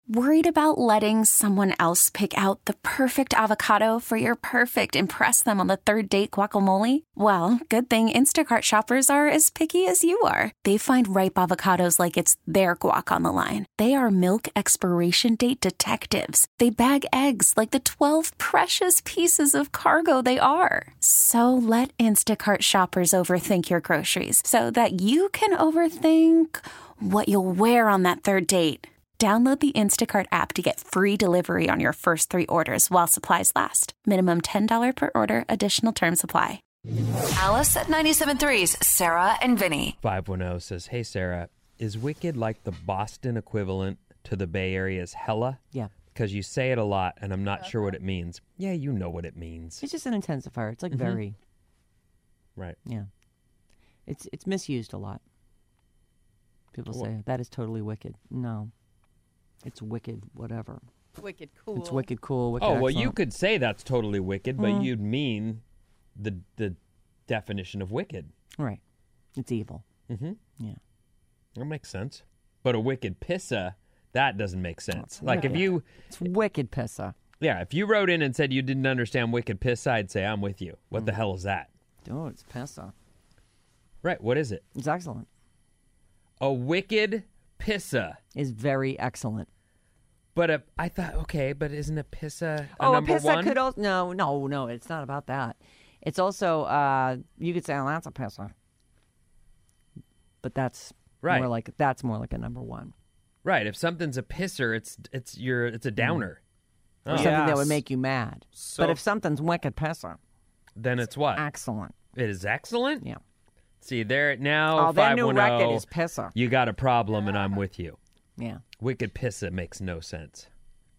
Worried about letting someone else pick out the perfect avocado for your perfect impress them on the third date guacamole? Well, good thing Instacart shoppers are as picky as you are. They find ripe avocados like it's their guac on the line. They are milk expiration date detectives. They bag eggs like the 12 precious pieces of cargo they are. So let Instacart shoppers overthink your groceries so that you can overthink what you'll wear on that third date. Download the Instacart app to get free delivery on your first 3 orders while supplies last. Minimum $10 per order. Additional terms apply. Alice at 97.3's Sarah and Vinny. 510 says, hey, Sarah, is Wicked like the Boston equivalent to the Bay Area's hella? Yeah. Because you say it a lot, and I'm not sure what it means. Yeah, you know what it means. It's just an intensifier. It's like very. Right. Yeah. It's misused a lot. People say, that is totally wicked. No. It's wicked whatever. Wicked cool. It's wicked cool. Wicked Well, excellent. you could say that's totally wicked, but you'd mean the definition of wicked. Right. It's evil. Mm-hmm. Yeah. That makes sense. But a wicked pissa, that doesn't make sense. Like if you... It's wicked pissa. Yeah, if you wrote in and said you didn't understand wicked pissa, I'd say I'm with you. What the hell is that? Oh, it's pissa. Right, what is it? It's excellent. A wicked pissa. Is very excellent. But I thought, okay, but isn't a pissa a number pissa one? could also... No, it's not about that. It's also, you could say, oh, that's a pissa. But that's Right. more like a number one. Right, if something's a pisser, it's a downer. Or something that would make you mad. But if something's wicked pissa, Then it's what? excellent. It is excellent? Yeah. See, there now, Oh, their new 510, record is pissa. you got a problem, and I'm with you. Yeah. Wicked pissa makes no sense.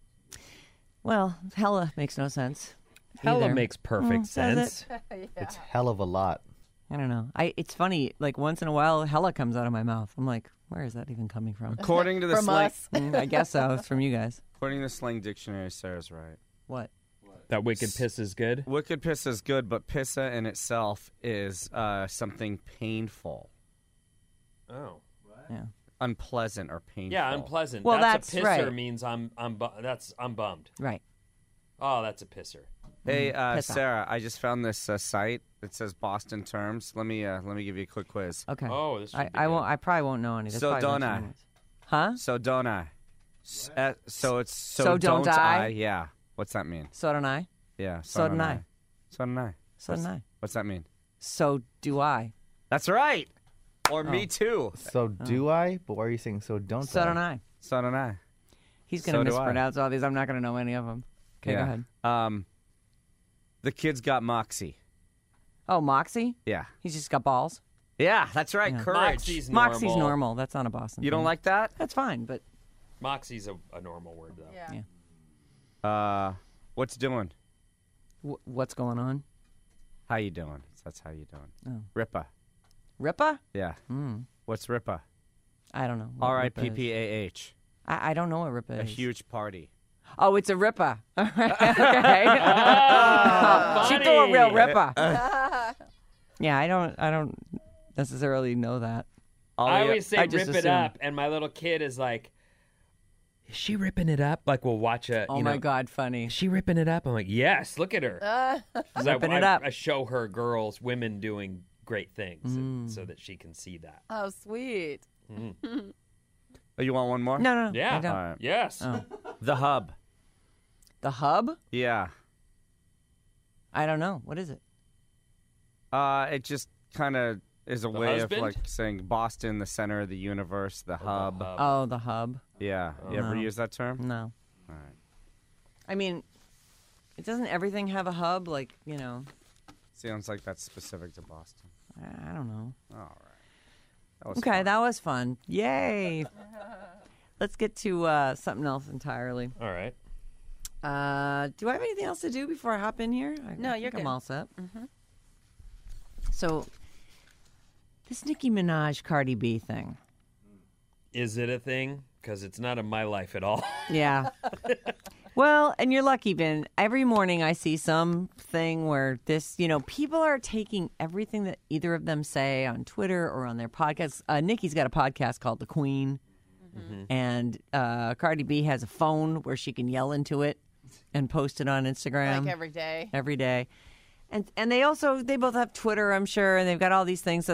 Well, hella makes no sense. Hella either. makes perfect does sense. It's hell of a lot. I don't know. It's funny. Like once in a while, hella comes out of my mouth. I'm like, where is that even coming from? According to the From slang, us. I guess so. It's from you guys. according to the slang dictionary, Sarah's right. What? That wicked piss is good? Wicked pissa is good, but pissa in itself is something painful, Oh. Yeah. unpleasant, or painful. Yeah, unpleasant. Well, that's a that's pisser right. means I'm bummed. Right. Oh, that's a pisser. Hey, piss off. Sarah, I just found this site. It says Boston terms. Let me give you a quick quiz. Okay. Oh, this should be I good. won't. I probably won't know any. That's So probably don't much I. anyways. Huh? So don't I? So it's So don't I? Yeah. What's that mean? So don't I. Yeah. So don't I. So don't I. So don't I. What's that mean? So do I. That's right. Or me too. So do I? But why are you saying so don't So I? don't I. So don't I. He's gonna So do I. mispronounce all these. I'm not gonna know any of them. Okay, go ahead. The kid's got moxie. Oh, Moxie. Yeah. He's just got balls. Yeah, that's right. Yeah. Courage. Moxie's normal. Moxie's normal. That's not a Boston. You don't thing. like that? That's fine, but Moxie's a normal word, though. Yeah. What's doing? what's going on? How you doing? That's how you doing. Oh. Rippa. Rippa? Yeah. Mm. What's Rippa? I don't know. what Rippa is. R-I-P-P-A-H. I don't know what Rippa A is. huge party. Oh, it's a Rippa. Okay. She threw a real Rippa. Yeah, I don't necessarily know that. I always say I rip just it assume. up, and my little kid is like, is she ripping it up? Like, we'll watch a, Oh my God, funny. Is she ripping it up? I'm like, yes, look at her. 'Cause Ripping it up. I show her girls, women doing great things so that she can see that. Oh, sweet. Oh, you want one more? No. Yeah. I don't. All right. Yes. Oh. The Hub. The Hub? Yeah. I don't know. What is it? It just kind of is a way husband? of like saying Boston, the center of the universe, the hub. Oh, the Hub. Yeah. You ever No. use that term? No. All right. I mean, it doesn't everything have a hub? Like, you know, Sounds like that's specific to Boston. I don't know. All right. That was Okay, fun. that was fun. Yay. Let's get to something else entirely. All right. Do I have anything else to do before I hop in here? No, I you're think I'm good. all set. Mm-hmm. So, this Nicki Minaj Cardi B thing. Is it a thing? Because it's not in my life at all. Yeah. Well, and you're lucky, Ben. Every morning I see something where this, people are taking everything that either of them say on Twitter or on their podcasts. Nikki's got a podcast called The Queen. And Cardi B has a phone where she can yell into it and post it on Instagram. Like every day. Every day. And they both have Twitter, I'm sure, and they've got all these things. So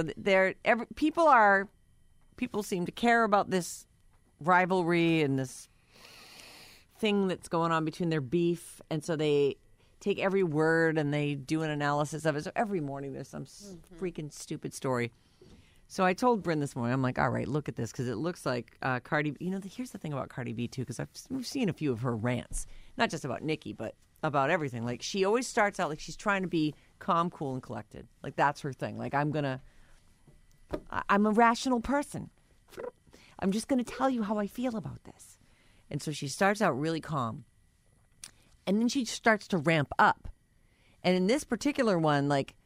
people seem to care about this rivalry and this thing that's going on between their beef, and so they take every word and they do an analysis of it. So every morning there's some freaking stupid story. So I told Bryn this morning, I'm like, all right, look at this, because it looks like Cardi B. Here's the thing about Cardi B, too, because we've seen a few of her rants, not just about Nicki, but about everything. Like, she always starts out like she's trying to be calm, cool, and collected. Like, that's her thing. Like, I'm a rational person. I'm just going to tell you how I feel about this. And so she starts out really calm. And then she starts to ramp up. And in this particular one, like,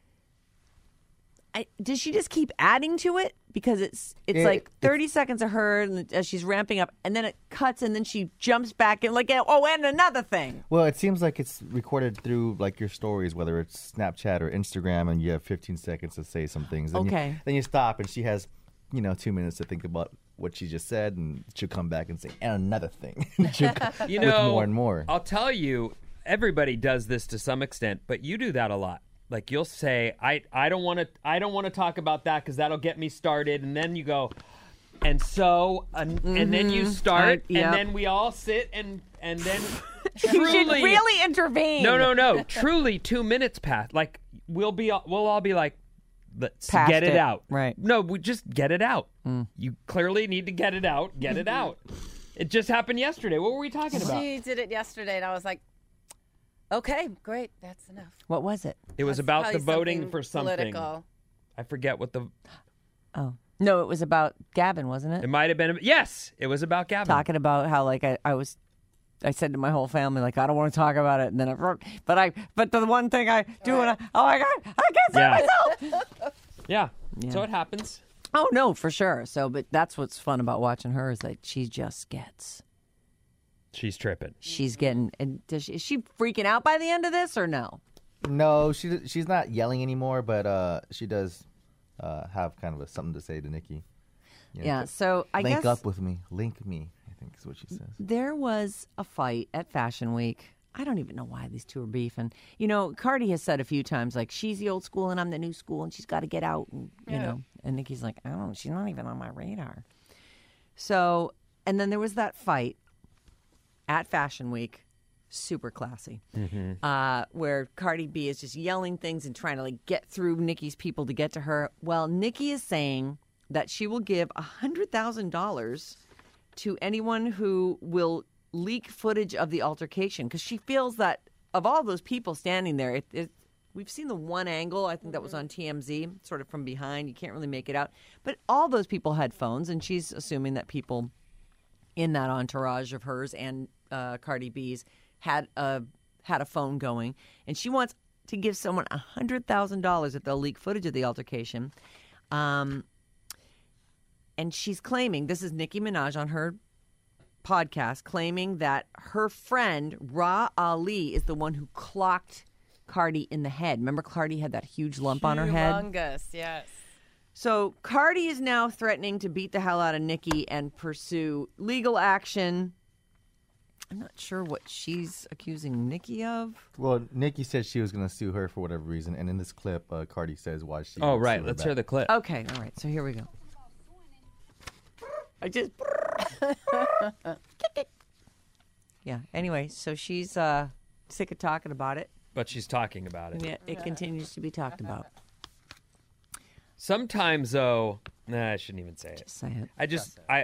does she just keep adding to it? Because it's like 30 seconds of her as she's ramping up, and then it cuts, and then she jumps back and and another thing. Well, it seems like it's recorded through like your stories, whether it's Snapchat or Instagram, and you have 15 seconds to say some things. Then you stop, and she has 2 minutes to think about what she just said, and she'll come back and say, and another thing. With more and more. I'll tell you, everybody does this to some extent, but you do that a lot. Like, you'll say, I don't want to talk about that because that'll get me started, and then you go, and so, and then you start, and then we all sit, and then truly, you should really intervene. No, truly 2 minutes pass. Like, we'll all be like, let's Past get it out. Right? No, we just get it out. You clearly need to get it out. Get it out. It just happened yesterday. What were we talking about? She did it yesterday, and I was like, okay, great, that's enough. What was it? It was about the voting for something. Political. I forget what the... Oh. No, it was about Gavin, wasn't it? It might have been... Yes, it was about Gavin. Talking about how, like, I said to my whole family, like, I don't want to talk about it. And then but the one thing I do, and oh my God, I can't see myself. Yeah, so it happens. Oh, no, for sure. So, but that's what's fun about watching her is that she just gets... She's tripping. She's getting... And is she freaking out by the end of this or no? No, she's not yelling anymore, but she does have kind of something to say to Nicki. Yeah, so I guess... Link up with me. Link me, I think is what she says. There was a fight at Fashion Week. I don't even know why these two are beefing. Cardi has said a few times, like, she's the old school and I'm the new school and she's got to get out. And, and Nicki's like, I don't know, she's not even on my radar. So, and then there was that fight at Fashion Week, super classy, where Cardi B is just yelling things and trying to, like, get through Nicki's people to get to her. Well, Nicki is saying that she will give $100,000 to anyone who will leak footage of the altercation, because she feels that of all those people standing there, we've seen the one angle, I think that was on TMZ, sort of from behind. You can't really make it out. But all those people had phones, and she's assuming that people in that entourage of hers and Cardi B's had a phone going. And she wants to give someone $100,000 if they'll leak footage of the altercation. And she's claiming, this is Nicki Minaj on her podcast, claiming that her friend Ra Ali is the one who clocked Cardi in the head. Remember, Cardi had that huge lump on her head? Humongous, yes. So Cardi is now threatening to beat the hell out of Nicki and pursue legal action. I'm not sure what she's accusing Nicki of. Well, Nicki said she was going to sue her for whatever reason, and in this clip, Cardi says why she. Oh, would right. sue her Let's back. hear the clip. Okay, all right. So here we go. Yeah. Anyway, so she's sick of talking about it. But she's talking about it. And it continues to be talked about. Sometimes, though, I shouldn't even say it. Just say it.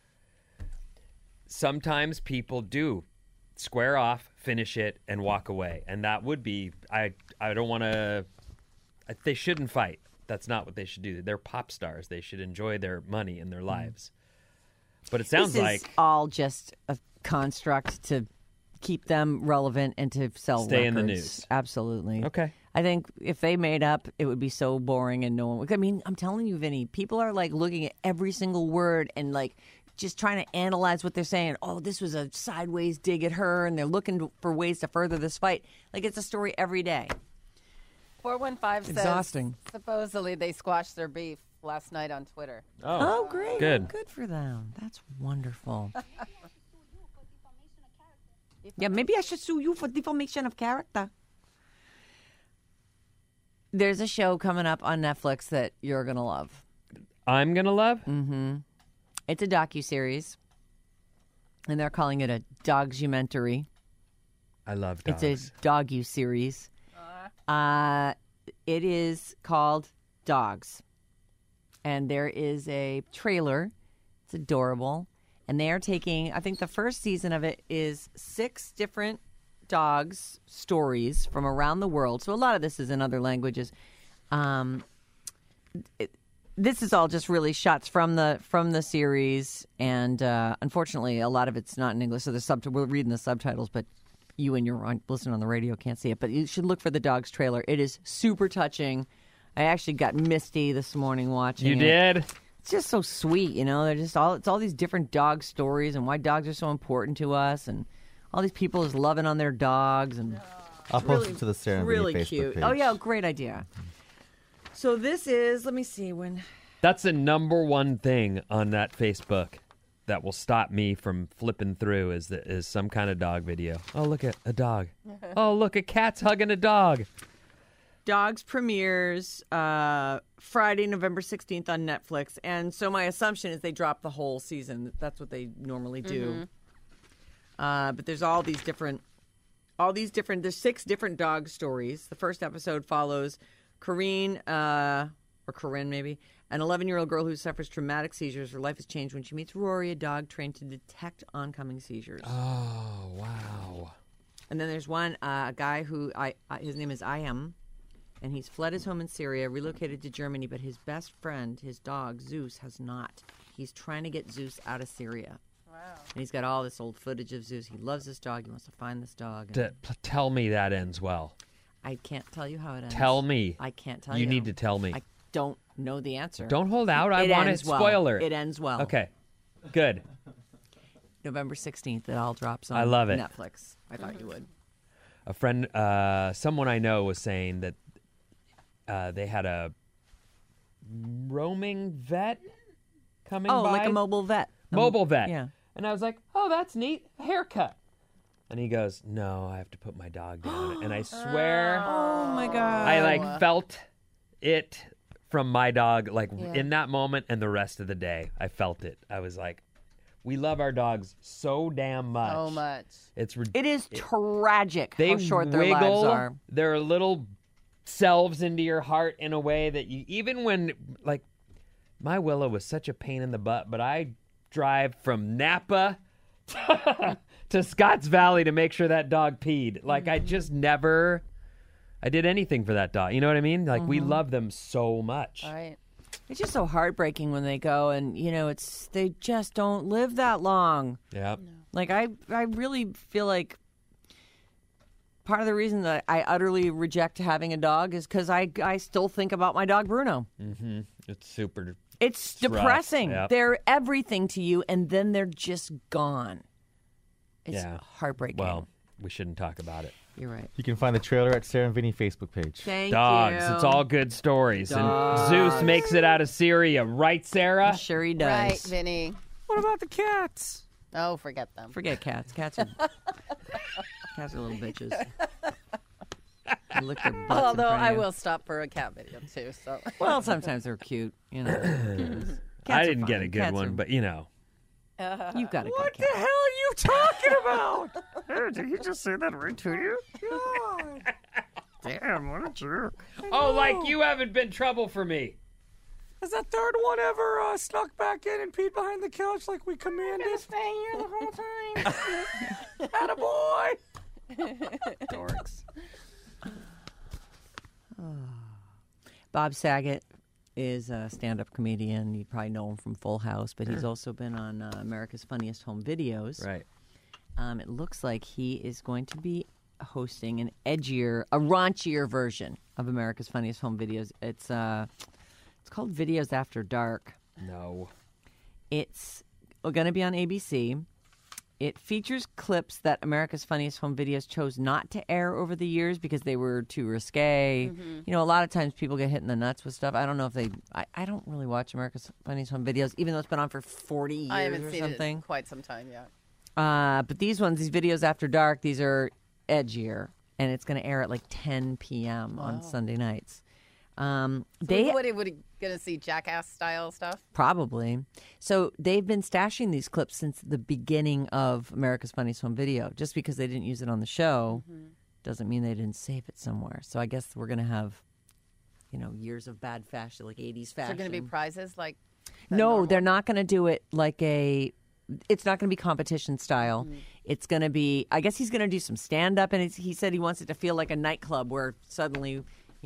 Sometimes people do square off, finish it, and walk away. And that would be, I don't want to, they shouldn't fight. That's not what they should do. They're pop stars. They should enjoy their money and their lives. But it sounds this is all just a construct to keep them relevant and to sell Stay records. in the news. Absolutely. Okay. I think if they made up, it would be so boring and no one would. I mean, I'm telling you, Vinny, people are like looking at every single word and like just trying to analyze what they're saying. Oh, this was a sideways dig at her, and they're looking for ways to further this fight. Like, it's a story every day. 415 says Exhausting. supposedly they squashed their beef last night on Twitter. Oh, great. Good. Good for them. That's wonderful. Yeah, maybe I should sue you for defamation of character. There's a show coming up on Netflix that you're going to love. I'm going to love? Mm-hmm. It's a docuseries, and they're calling it a dogsumentary. I love dogs. It's a dogu-series. It is called Dogs. And there is a trailer. It's adorable. And they are taking, I think the first season of it is 6 different dogs' stories from around the world. So a lot of this is in other languages. This is all just really shots from the series. And unfortunately, a lot of it's not in English. So we're reading the subtitles, but you and your listening on the radio can't see it. But you should look for the Dogs trailer. It is super touching. I actually got misty this morning watching it. You did? It's just so sweet, you know. They're just it's all these different dog stories and why dogs are so important to us, and all these people just loving on their dogs. And I'll post it to the Sarah and Vinny Facebook cute. page. Oh yeah, great idea. So this is, let me see when. That's the number one thing on that Facebook that will stop me from flipping through is some kind of dog video. Oh, look at a dog. Oh, look, a cat's hugging a dog. Dogs premieres Friday, November 16th on Netflix. And so my assumption is they drop the whole season. That's what they normally do. But there's there's 6 different dog stories. The first episode follows Corinne, or Corinne maybe, an 11-year-old girl who suffers traumatic seizures. Her life is changed when she meets Rory, a dog trained to detect oncoming seizures. Oh, wow. And then there's one, a guy who, his name is Ayam. And he's fled his home in Syria, relocated to Germany, but his best friend, his dog, Zeus, has not. He's trying to get Zeus out of Syria. Wow. And he's got all this old footage of Zeus. He loves this dog. He wants to find this dog. Tell me that ends well. I can't tell you how it ends. Tell me. I can't tell you. You need to tell me. I don't know the answer. Don't hold out. I want a spoiler. It ends well. Okay. Good. November 16th, it all drops on I love it. Netflix. I thought you would. A friend, someone I know was saying that they had a roaming vet coming by. Oh, like a mobile vet. Mobile vet. Yeah. And I was like, oh, that's neat. A haircut. And he goes, no, I have to put my dog down. And I swear, Oh, my God. I felt it from my dog, in that moment and the rest of the day. I felt it. I was like, we love our dogs so damn much. So much. It is tragic They how short their wiggle lives are. their little selves into your heart in a way that you, even when, my Willow was such a pain in the butt, but I drive from Napa to Scotts Valley to make sure that dog peed. I just never, I did anything for that dog. You know what I mean? We love them so much. All right. It's just so heartbreaking when they go and, they just don't live that long. Yeah. I really feel like part of the reason that I utterly reject having a dog is because I still think about my dog, Bruno. Mm-hmm. It's super. It's depressing. Yep. They're everything to you, and then they're just gone. It's heartbreaking. Well, we shouldn't talk about it. You're right. You can find the trailer at Sarah and Vinny Facebook page. Thank Dogs. you. It's all good stories. Dogs. And Zeus makes it out of Syria, right, Sarah? Sure he does. Right, Vinny. What about the cats? Oh, forget them. Forget cats. Cats are little bitches. They lick their butts in Although front of I you. will stop for a cat video too. So Well, sometimes they're cute. Cats I are didn't get fine. a good Cats one, are- but You've got a What good the cat. hell are you talking about? Did he just say that right to you? God. Damn, what a jerk. Oh, you haven't been trouble for me. Has that third one ever snuck back in and peed behind the couch like we commanded? Stay here the whole time. Attaboy. Dorks. Bob Saget is a stand-up comedian. You probably know him from Full House, but he's also been on America's Funniest Home Videos. Right. It looks like he is going to be hosting an raunchier version of America's Funniest Home Videos. It's called Videos After Dark. No. It's going to be on ABC. It features clips that America's Funniest Home Videos chose not to air over the years because they were too risque. You know, a lot of times people get hit in the nuts with stuff. I don't know if they... I don't really watch America's Funniest Home Videos, even though it's been on for 40 years I haven't or seen something. it in quite some time yet. But these videos after dark, these are edgier, and it's going to air at like 10 p.m. on Sunday nights. Would gonna see Jackass style stuff? Probably. So they've been stashing these clips since the beginning of America's Funniest Home Video. Just because they didn't use it on the show doesn't mean they didn't save it somewhere. So I guess we're gonna have, years of bad fashion, like 80s fashion. Is there gonna be prizes like? No, they're not gonna do it like it's not going to be competition style. It's going to be, I guess he's going to do some stand-up, and he said he wants it to feel like a nightclub where suddenly,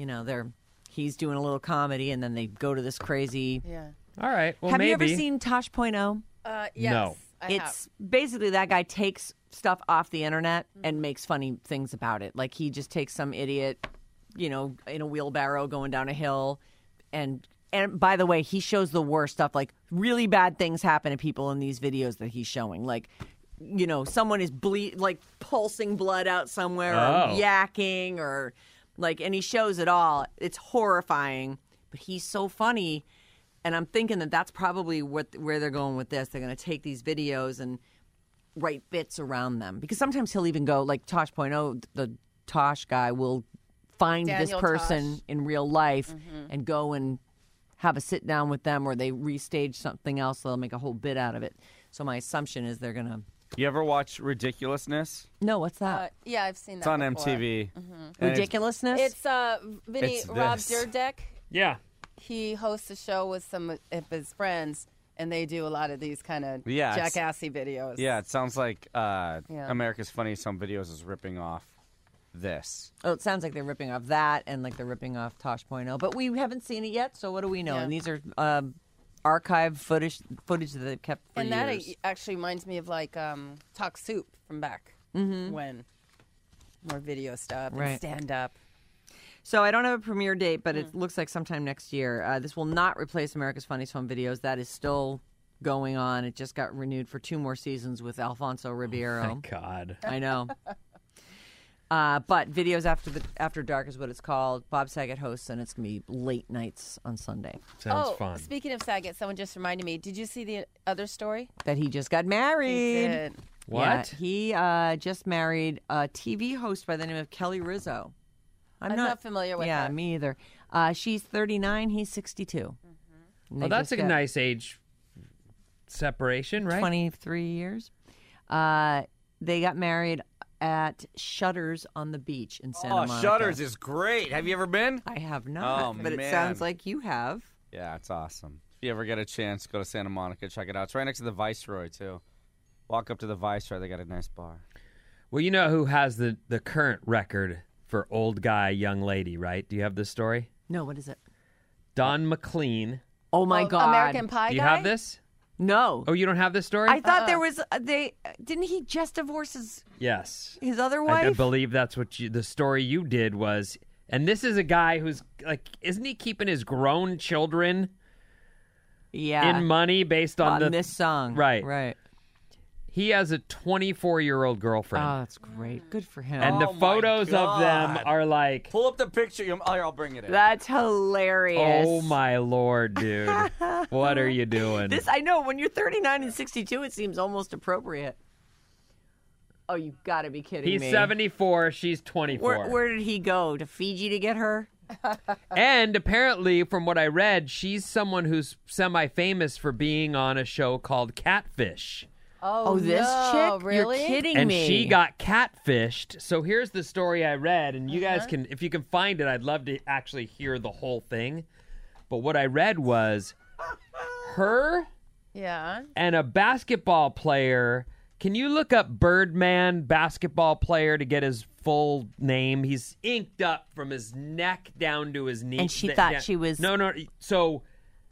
he's doing a little comedy, and then they go to this crazy... Yeah. All right, well, Have maybe. you ever seen Tosh.0? Yes, No. It's basically that guy takes stuff off the internet and makes funny things about it. Like he just takes some idiot, in a wheelbarrow going down a hill, and by the way, he shows the worst stuff. Like really bad things happen to people in these videos that he's showing. Like, someone is pulsing blood out somewhere, or yakking, or and he shows it all. It's horrifying, but he's so funny. And I'm thinking that that's probably where they're going with this. They're going to take these videos and write bits around them. Because sometimes he'll even go, like Tosh.0, the Tosh guy will find Daniel this person Tosh. in real life and go and have a sit down with them, or they restage something else. They'll make a whole bit out of it. So my assumption is they're going to... You ever watch Ridiculousness? No, what's that? Yeah, I've seen that. It's on before. MTV. Mm-hmm. Ridiculousness? It's Vinny It's Rob this. Dyrdek. Yeah. He hosts a show with some of his friends, and they do a lot of these kind of Yeah, it's- jackassy videos. Yeah, it sounds like America's Funniest Home Videos is ripping off this. Oh, it sounds like they're ripping off that, and like they're ripping off Tosh.0. But we haven't seen it yet, so what do we know? Yeah. And these are archived footage that they've kept for And years. that actually reminds me of like Talk Soup from back when more video stuff and Right. stand up. So I don't have a premiere date, but it looks like sometime next year. This will not replace America's Funniest Home Videos. That is still going on. It just got renewed for 2 more seasons with Alfonso Ribeiro. Thank God. I know. But Videos After Dark is what it's called. Bob Saget hosts, and it's going to be late nights on Sunday. Sounds fun. Speaking of Saget, someone just reminded me. Did you see the other story? That he just got married. He did. What? Yeah, he just married a TV host by the name of Kelly Rizzo. I'm not familiar with Yeah, her. me either. She's 39. He's 62. Well, that's a nice age separation, right? 23 years. They got married at Shutters on the beach in Santa Monica. Shutters is great. Have you ever been? I have not, Oh, but it man. sounds like you have. Yeah, it's awesome. If you ever get a chance, go to Santa Monica, check it out. It's right next to the Viceroy, too. Walk up to the Viceroy. They got a nice bar. Well, you know who has the current record for old guy, young lady, right? Do you have this story? No, what is it? Don McLean. Oh my God! American Pie Do you guy? have this? No. Oh, you don't have this story? I thought there was. Didn't he just divorce Yes. his other I wife? believe that's what the story you did was. And this is a guy who's like, isn't he keeping his grown children Yeah. in money based on on this song. Right. Right. He has a 24-year-old girlfriend. Oh, that's great. Good for him. and the Oh, my photos of them God. are like, Pull up the picture. I'll bring it in. That's hilarious. oh my Lord, dude. What are you doing? This I know. When you're 39 and 62, it seems almost appropriate. Oh, you got to be kidding He's me. 74, she's 24. Where did he go? To Fiji to get her? And apparently, from what I read, she's someone who's semi-famous for being on a show called Catfish. Oh, this no, chick? Really? You're kidding And me. she got catfished. So here's the story I read, and you guys can, if you can find it, I'd love to actually hear the whole thing. But what I read was her Yeah. and a basketball player. Can you look up Birdman basketball player to get his full name? He's inked up from his neck down to his knee. And she thought she was- No. So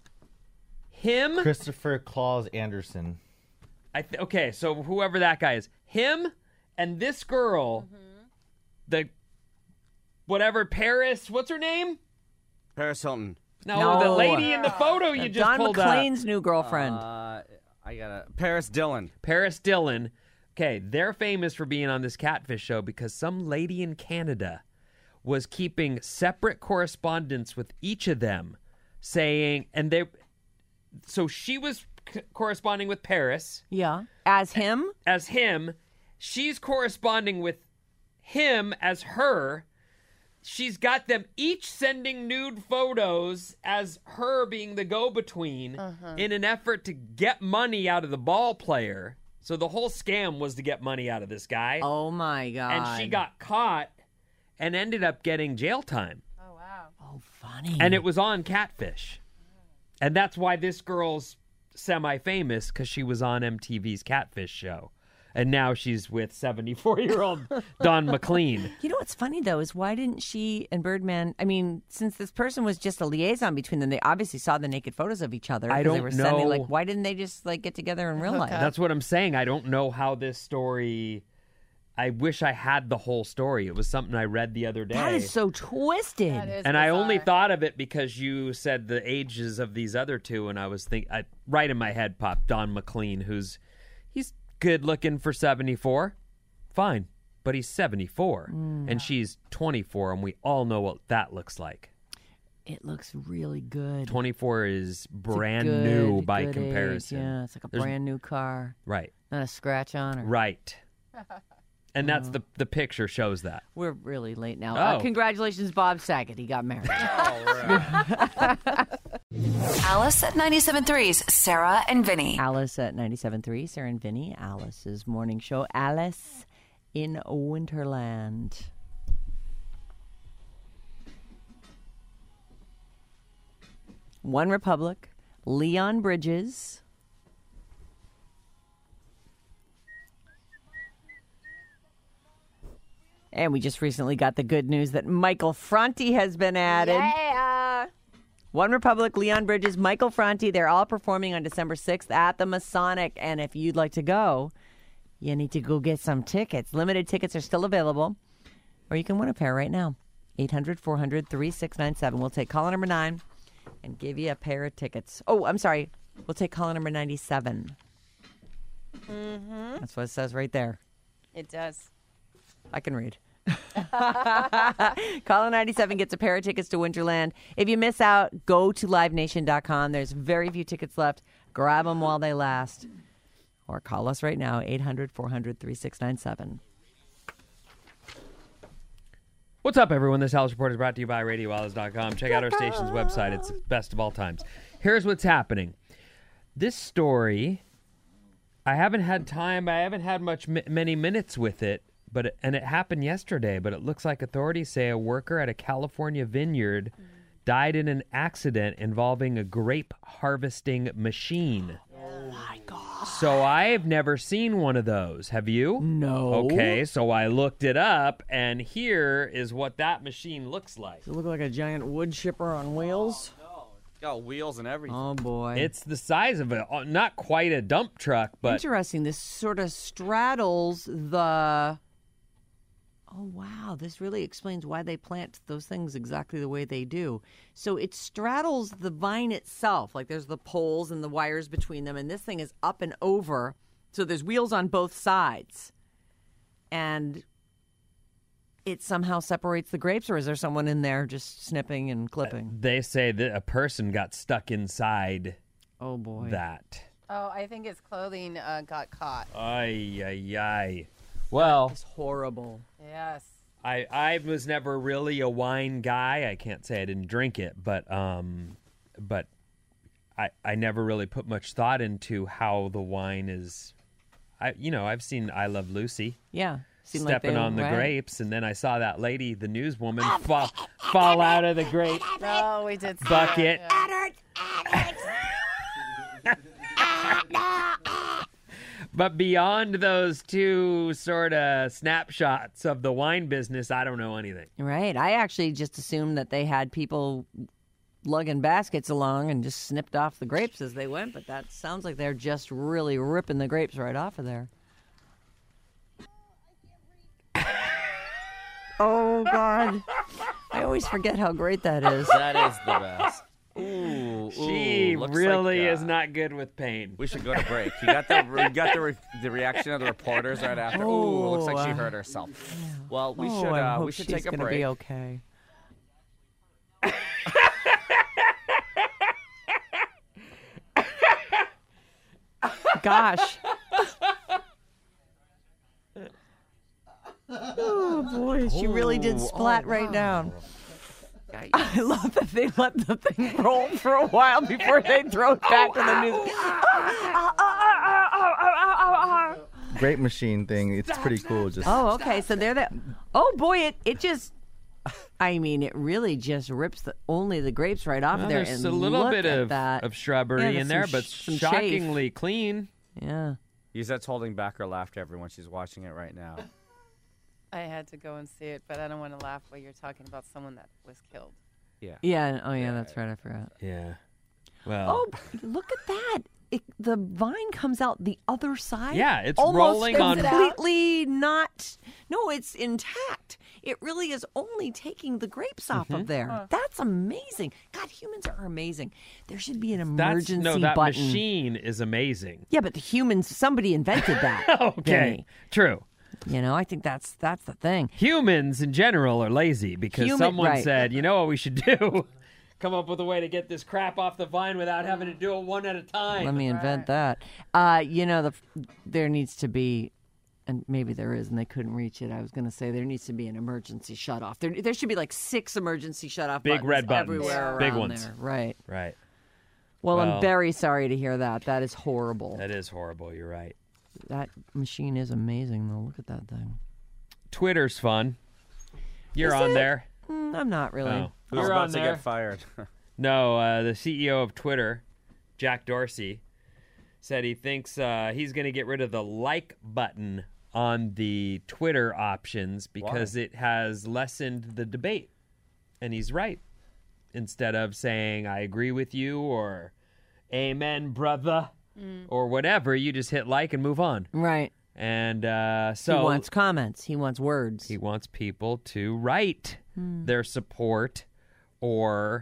him. Christopher Claus Anderson. Okay, so whoever that guy is, him and this girl, the whatever Paris. What's her name? Paris Hilton. No, the lady in the photo you just John pulled up. McClane's new girlfriend. I got Paris Dillon. Paris Dillon Okay, they're famous for being on this catfish show because some lady in Canada was keeping separate correspondence with each of them, saying, so she was corresponding with Paris. Yeah. As him? As him. She's corresponding with him as her. She's got them each sending nude photos as her being the go-between in an effort to get money out of the ball player. So the whole scam was to get money out of this guy. Oh, my God. And she got caught and ended up getting jail time. Oh, wow. Oh, funny. And it was on Catfish. And that's why this girl's semi-famous, because she was on MTV's Catfish show. And now she's with 74-year-old Don McLean. You know what's funny, though, is why didn't she and Birdman, I mean, since this person was just a liaison between them, they obviously saw the naked photos of each other. I don't they were know. Sending, like, why didn't they just, like, get together in real life? That's what I'm saying. I don't know how this story... I wish I had the whole story. It was something I read the other day. That is so twisted. That is and I only bizarre. thought of it because you said the ages of these other two, and I was right in my head popped Don McLean, he's good looking for 74. Fine. But he's 74. And she's 24, and we all know what that looks like. It looks really good. 24 is It's a brand good- new by good comparison. age. Yeah, it's like a There's- brand new car. Right. Not a scratch on her. Right. And that's the picture shows that. We're really late now. Oh. Congratulations, Bob Saget. He got married. Alice at 97.3's Sarah and Vinny. Alice at 97.3, Sarah and Vinny, Alice's morning show. Alice in Winterland. One Republic, Leon Bridges. And we just recently got the good news that Michael Franti has been added. Yeah. One Republic, Leon Bridges, Michael Franti, they're all performing on December 6th at the Masonic. And if you'd like to go, you need to go get some tickets. Limited tickets are still available. Or you can win a pair right now. 800-400-3697. We'll take caller number 9 and give you a pair of tickets. Oh, I'm sorry. We'll take caller number 97. That's what it says right there. It does. I can read. Caller 97 gets a pair of tickets to Winterland. If you miss out, go to livenation.com. There's very few tickets left. Grab them while they last. Or call us right now, 800-400-3697. What's up, everyone? This Alice Report is brought to you by RadioAlice.com. Check out our station's website. It's the best of all times. Here's what's happening. This story, I haven't had time. I haven't had many minutes with it. And it happened yesterday, but it looks like authorities say a worker at a California vineyard died in an accident involving a grape harvesting machine. Oh, my God. So I've never seen one of those. Have you? No. Okay, so I looked it up, and here is what that machine looks like. Does it look like a giant wood chipper on wheels? It's got wheels and everything. Oh, boy. It's the size of not quite a dump truck, but Interesting. This sort of straddles the... Oh, wow. This really explains why they plant those things exactly the way they do. So it straddles the vine itself. Like there's the poles and the wires between them. And this thing is up and over. So there's wheels on both sides. And it somehow separates the grapes, or is there someone in there just snipping and clipping? they say that a person got stuck inside Oh, boy. that. Oh, I think his clothing got caught. Ay, ay, ay. Well, It's horrible. Yes. I was never really a wine guy. I can't say I didn't drink it, but I never really put much thought into how the wine is. I've seen I Love Lucy. Yeah. Seemed Stepping like they- on the right? grapes, and then I saw that lady, the newswoman, fall out of the grape Oh, we did see bucket. that, But beyond those two sort of snapshots of the wine business, I don't know anything. Right. I actually just assumed that they had people lugging baskets along and just snipped off the grapes as they went, but that sounds like they're just really ripping the grapes right off of there. Oh, God. I always forget how great that is. That is the best. Ooh. She looks really like, is not good with pain. We should go to break. You got the reaction of the reporters right after. Ooh, looks like she hurt herself. Well, we should take a break. Be okay. Gosh. Oh boy, she really did splat right down. I love that they let the thing roll for a while before they throw it back to the news. Grape machine thing. It's pretty cool. Just okay. So they're that. Oh boy, it just. I mean, it really just rips only the grapes right off of there. There's and a little bit that. of shrubbery in there, but shockingly clean. Yeah. Yuzette's holding back her laughter, everyone. She's watching it right now. I had to go and see it, but I don't want to laugh while you're talking about someone that was killed. Yeah. Yeah. Oh, yeah. That's right. I forgot. Yeah. Well. Oh, look at that! The vine comes out the other side. Yeah, it's almost rolling on. Completely not. No, it's intact. It really is only taking the grapes off of there. Huh. That's amazing. God, humans are amazing. There should be an emergency button. That machine is amazing. Yeah, but the humans. Somebody invented that. Okay. Danny. True. You know, I think that's the thing. Humans in general are lazy because someone said, you know what we should do? Come up with a way to get this crap off the vine without having to do it one at a time. Let me invent that. There needs to be, and maybe there is, and they couldn't reach it. I was going to say there needs to be an emergency shutoff. There should be like 6 emergency shutoff big red buttons everywhere around big ones there. Right. Right. Well, I'm very sorry to hear that. That is horrible. That is horrible. You're right. That machine is amazing, though. Look at that thing. Twitter's fun. You're Is on it? there. I'm not really. Oh. Who's You're about on to there. get fired? No, the CEO of Twitter, Jack Dorsey, said he thinks he's going to get rid of the like button on the Twitter options because it has lessened the debate. And he's right. Instead of saying, I agree with you, or amen, brother, or whatever, you just hit like and move on. Right. And so he wants comments. He wants words. He wants people to write their support or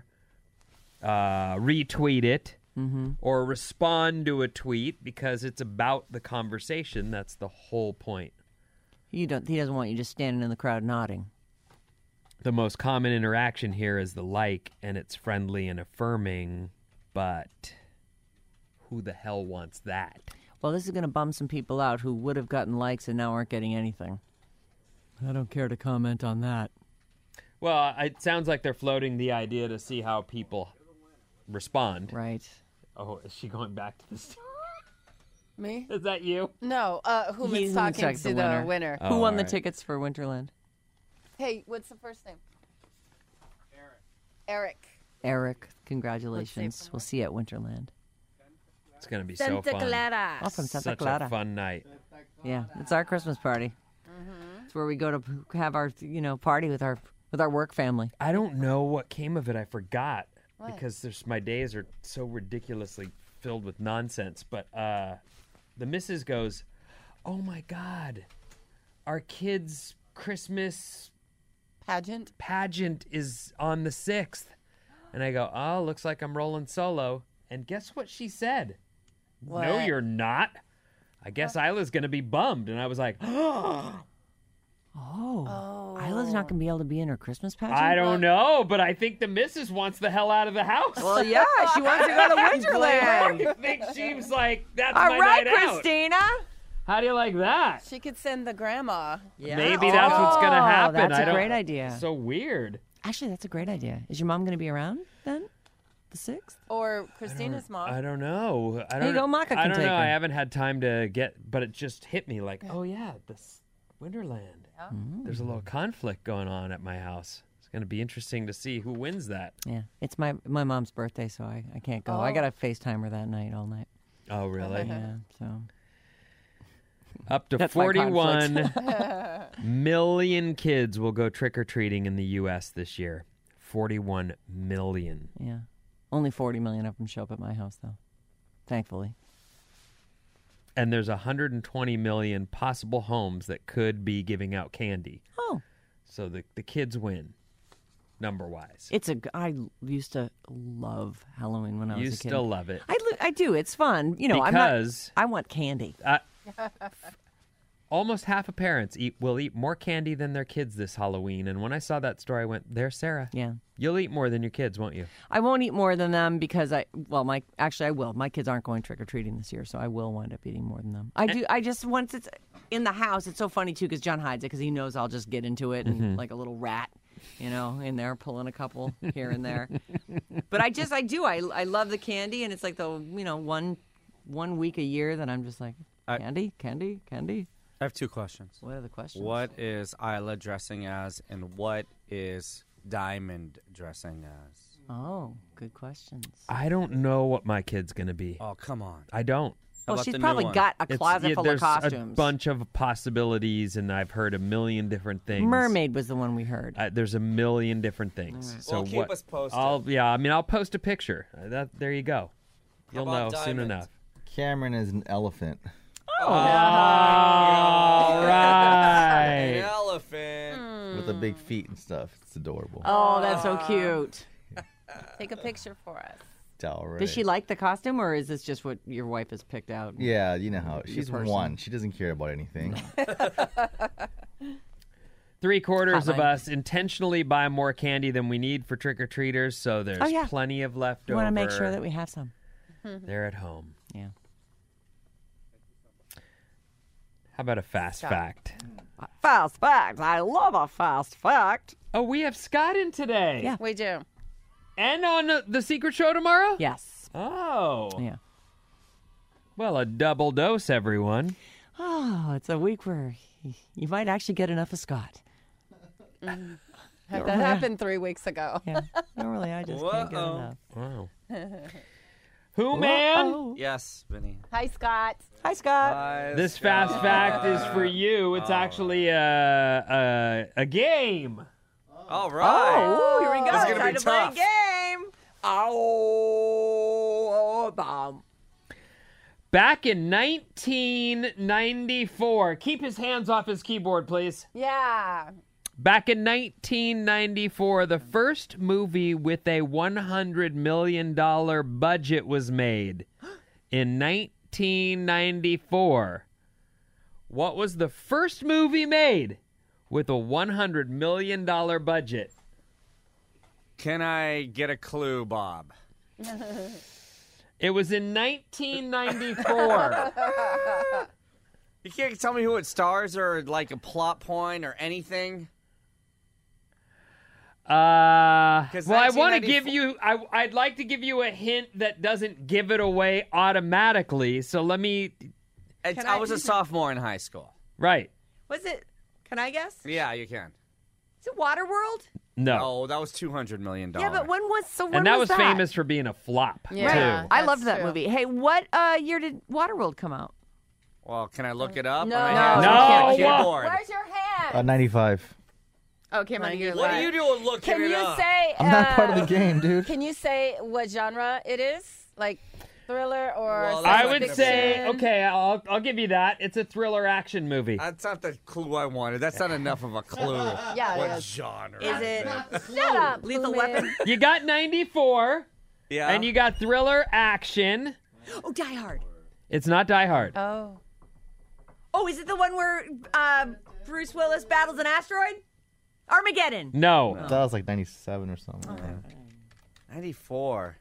retweet it or respond to a tweet because it's about the conversation. That's the whole point. He doesn't want you just standing in the crowd nodding. The most common interaction here is the like, and it's friendly and affirming, but who the hell wants that? Well, this is going to bum some people out who would have gotten likes and now aren't getting anything. I don't care to comment on that. Well, it sounds like they're floating the idea to see how people respond. Right. Oh, is she going back to the story? Me? Is that you? No, whom is talking to the winner. Who won the tickets for Winterland? Hey, what's the first name? Eric. Eric, congratulations. We'll see you at Winterland. It's going to be so fun. Clara. Oh, from Santa Such Clara. a fun night. Yeah, it's our Christmas party. It's where we go to have our, party with our work family. I don't know what came of it. I forgot because my days are so ridiculously filled with nonsense. But the missus goes, "Oh my God, our kids' Christmas pageant is on the 6th," and I go, "Oh, looks like I'm rolling solo." And guess what she said? What? No, you're not. I guess Isla's going to be bummed. And I was like, Oh. Isla's not going to be able to be in her Christmas pageant? I don't know, but I think the missus wants the hell out of the house. Well, yeah, she wants to go to Winterland. I think she was like, that's All my right, night out. Christina. How do you like that? She could send the grandma. Yeah. Maybe that's what's going to happen. That's I a don't- great idea. So weird. Actually, that's a great idea. Is your mom going to be around then? The 6th? Or Christina's mom. I don't know. There you go, Maka can I don't take know. her. I haven't had time to but it just hit me like, oh yeah, this Winterland. There's a little conflict going on at my house. It's going to be interesting to see who wins that. Yeah. It's my mom's birthday, so I can't go. I got to FaceTime her that night all night. Oh, really? Yeah, so. Up to That's my 41 million kids will go trick-or-treating in the U.S. this year. 41 million. Yeah. Only 40 million of them show up at my house, though. Thankfully. And there's 120 million possible homes that could be giving out candy. Oh. So the kids win. number-wise. I used to love Halloween when I was a You kid. still love it. I do. It's fun. You know, Because I want candy. almost half of parents will eat more candy than their kids this Halloween. And when I saw that story, I went, there's Sarah. Yeah. You'll eat more than your kids, won't you? I won't eat more than them because I will. My kids aren't going trick-or-treating this year, so I will wind up eating more than them. I just, once it's in the house, it's so funny, too, because John hides it because he knows I'll just get into it and like a little rat, in there pulling a couple here and there. But I do. I love the candy, and it's like the, one week a year that I'm just like, candy. I have two questions. What are the questions? What is Isla dressing as, and what is Diamond dressing as? Oh, good questions. I don't know what my kid's going to be. Oh, come on. I don't. Well, she's probably got a closet full of costumes. There's a bunch of possibilities, and I've heard a million different things. Mermaid was the one we heard. There's a million different things. Right. So keep us posted. I'll post a picture. There you go. You'll know soon enough. Cameron is an elephant. All right. Elephant. With the big feet and stuff. It's adorable. Oh, that's so cute. Take a picture for us. It's all right. Does she like the costume, or is this just what your wife has picked out? Yeah, you know how she's one. She doesn't care about anything. 3/4 of us intentionally buy more candy than we need for trick-or-treaters, so there's plenty of leftover. We want to make sure that we have some. They're at home. Yeah. How about a fast fact? Fast fact. I love a fast fact. Oh, we have Scott in today. Yeah. We do. And on the Secret Show tomorrow? Yes. Oh. Yeah. Well, a double dose, everyone. Oh, it's a week where you might actually get enough of Scott. That happened 3 weeks ago. Yeah. Normally, I just can't get enough. Wow. Who, man? Whoa. Yes, Vinny. Hi, Scott. Hi, Scott. Hi, This Scott. fast fact is for you. It's actually a game. All right. Oh, here we go. This is gonna be Time to play a tough. game. Oh, bomb. Back in 1994, keep his hands off his keyboard, please. Yeah. Back in 1994, the first movie with a $100 million budget was made. In 1994, what was the first movie made with a $100 million budget? Can I get a clue, Bob? It was in 1994. You can't tell me who it stars or like a plot point or anything? Well, I want to 1994 give you. I'd like to give you a hint that doesn't give it away automatically. So let me. I was a sophomore in high school. Right. Was it? Can I guess? Yeah, you can. Is it Waterworld? No. Oh, that was $200 million. Yeah, but when was And that was famous for being a flop Yeah. too. I That's loved that true. movie. Hey, what year did Waterworld come out? Well, can I look it up? No. On my No. keyboard. Where's your hand? 95. Okay, man. What are you doing looking Can it you up? say? I'm not part of the game, dude. Can you say what genre it is? Like thriller or? Well, science I would fiction? say, okay, I'll give you that. It's a thriller action movie. That's not the clue I wanted. That's not enough of a clue. Yeah, What it is. genre? Is it Shut up, Lethal Fluid. Weapon? You got 94, Yeah. and you got thriller action. Oh, Die Hard. It's not Die Hard. Oh. Oh, is it the one where Bruce Willis battles an asteroid? Armageddon. No. That was like 97 or something. 94.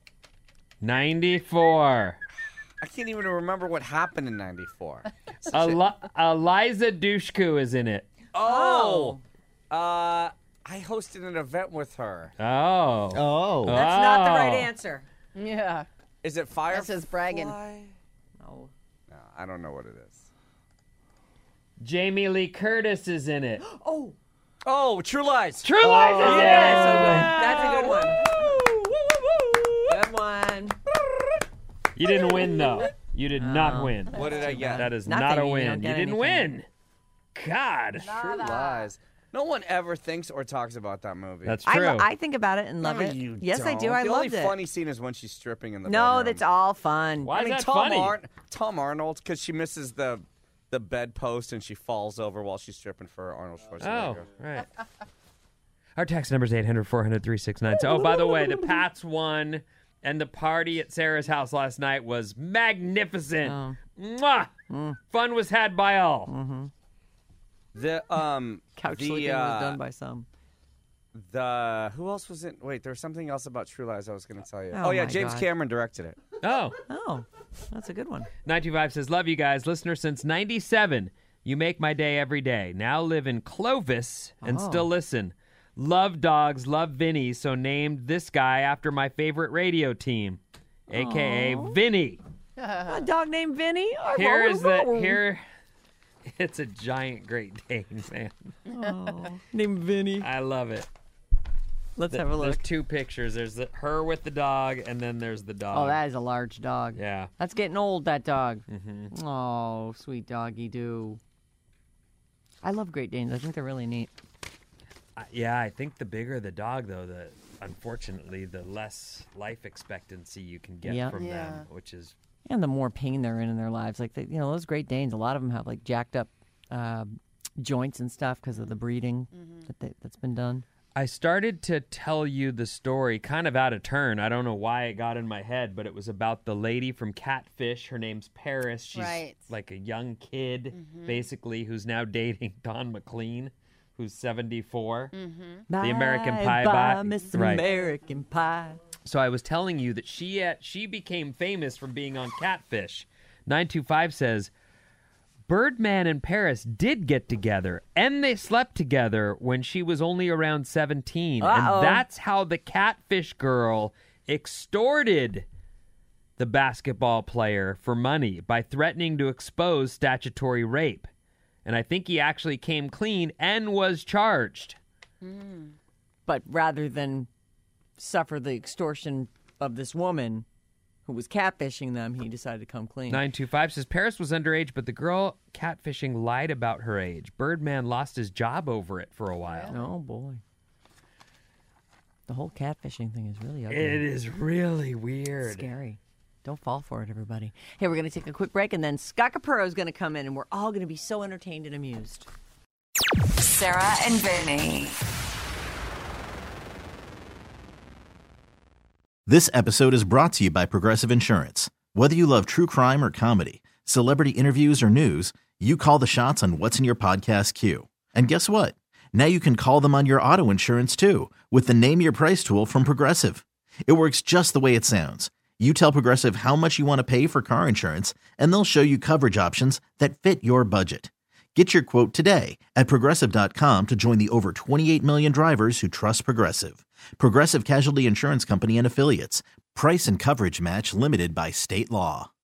94. I can't even remember what happened in 94. Eliza Dushku is in it. Oh. I hosted an event with her. Oh. Oh. That's not the right Oh. answer. Yeah. Is it Firefly? That's just bragging. No. No, I don't know what it is. Jamie Lee Curtis is in it. Oh, True Lies. True Lies is in it. That's a good one. Good one. You didn't win, though. You did not win. What did I get? That is Nothing. not a You win. don't You get didn't anything. win. God. True Lies. No one ever thinks or talks about that movie. That's true. I think about it and love No, it. you Yes, I do. don't. I the loved only it. funny scene is when she's stripping in the No, bedroom. that's all fun. Why I mean, is that funny? Tom Arnold, because she misses the bedpost and she falls over while she's stripping for Arnold Oh, Schwarzenegger. right. Our text number is 800-400-3697. Oh, by the way, the Pats won, and the party at Sarah's house last night was magnificent. Oh. Mwah! Fun was had by all. Mm-hmm. The Couch sleeping was done by some. Who else was in? Wait, there was something else about True Lies I was going to tell you. Oh, yeah, my James God. Cameron directed it. Oh, that's a good one. 925 says, love you guys. Listener since 97. You make my day every day. Now live in Clovis and still listen. Love dogs, love Vinny, so named this guy after my favorite radio team, a.k.a. Vinny. A dog named Vinny? Here, it's a giant Great Dane, man. Named Vinny. I love it. Let's have a look. There's two pictures. There's her with the dog, and then there's the dog. Oh, that is a large dog. Yeah. That's getting old, that dog. Mm-hmm. Oh, sweet doggy do. I love Great Danes. I think they're really neat. Yeah, I think the bigger the dog, though, unfortunately, the less life expectancy you can get from them, which is... And the more pain they're in their lives. Like, those Great Danes, a lot of them have, like, jacked up joints and stuff because of the breeding that's been done. I started to tell you the story kind of out of turn. I don't know why it got in my head, but it was about the lady from Catfish. Her name's Paris. She's like a young kid, basically, who's now dating Don McLean, who's 74. The American Pie. Bye, Miss American Pie. So I was telling you that she became famous from being on Catfish. 925 says, Birdman and Paris did get together, and they slept together when she was only around 17. And that's how the Catfish girl extorted the basketball player for money by threatening to expose statutory rape. And I think he actually came clean and was charged. But rather than suffer the extortion of this woman who was catfishing them, he decided to come clean. 925 says, Paris was underage, but the girl catfishing lied about her age. Birdman lost his job over it for a while. Oh, boy. The whole catfishing thing is really ugly. It is really weird. Scary. Don't fall for it, everybody. Hey, we're going to take a quick break, and then Scott Capurro is going to come in, and we're all going to be so entertained and amused. Sarah and Vinny. This episode is brought to you by Progressive Insurance. Whether you love true crime or comedy, celebrity interviews or news, you call the shots on what's in your podcast queue. And guess what? Now you can call them on your auto insurance too with the Name Your Price tool from Progressive. It works just the way it sounds. You tell Progressive how much you want to pay for car insurance, and they'll show you coverage options that fit your budget. Get your quote today at Progressive.com to join the over 28 million drivers who trust Progressive. Progressive Casualty Insurance Company and Affiliates. Price and coverage match limited by state law.